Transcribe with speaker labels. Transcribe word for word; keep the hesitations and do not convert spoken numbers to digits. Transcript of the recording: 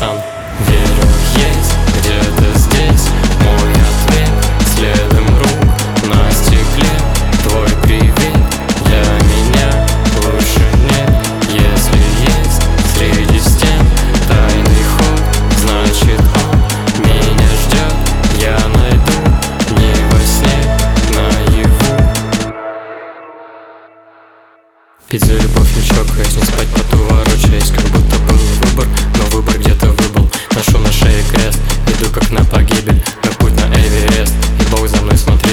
Speaker 1: пацан. Верю, есть где-то здесь мой ответ, следом рук на стекле твой привет. Для меня лучше нет, если есть среди стен тайный ход, значит он меня ждет. Я найду не во сне, наяву. Пить за любовь, не чокаясь, не спать, потоворачиваясь, как будто был выбор, но выбор где-то выбыл. Ношу на шее крест, иду как на погибель, на путь на Эверест, и Бог за мной смотрит.